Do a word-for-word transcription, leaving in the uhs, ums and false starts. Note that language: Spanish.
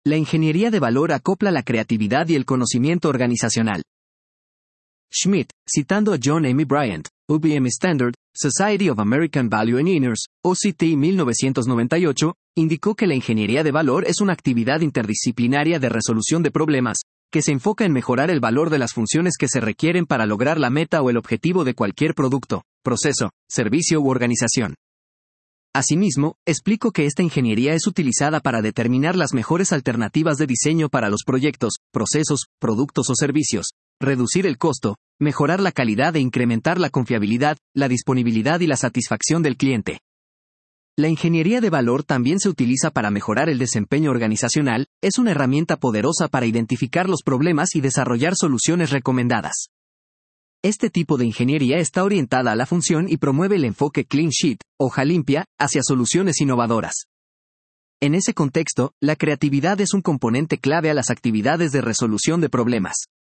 La ingeniería de valor acopla la creatividad y el conocimiento organizacional. Schmidt, citando a John M. Bryant, U B M Standard, Society of American Value Engineers, O C T mil novecientos noventa y ocho, indicó que la ingeniería de valor es una actividad interdisciplinaria de resolución de problemas, que se enfoca en mejorar el valor de las funciones que se requieren para lograr la meta o el objetivo de cualquier producto, proceso, servicio u organización. Asimismo, explico que esta ingeniería es utilizada para determinar las mejores alternativas de diseño para los proyectos, procesos, productos o servicios, reducir el costo, mejorar la calidad e incrementar la confiabilidad, la disponibilidad y la satisfacción del cliente. La ingeniería de valor también se utiliza para mejorar el desempeño organizacional, es una herramienta poderosa para identificar los problemas y desarrollar soluciones recomendadas. Este tipo de ingeniería está orientada a la función y promueve el enfoque clean sheet, hoja limpia, hacia soluciones innovadoras. En ese contexto, la creatividad es un componente clave a las actividades de resolución de problemas.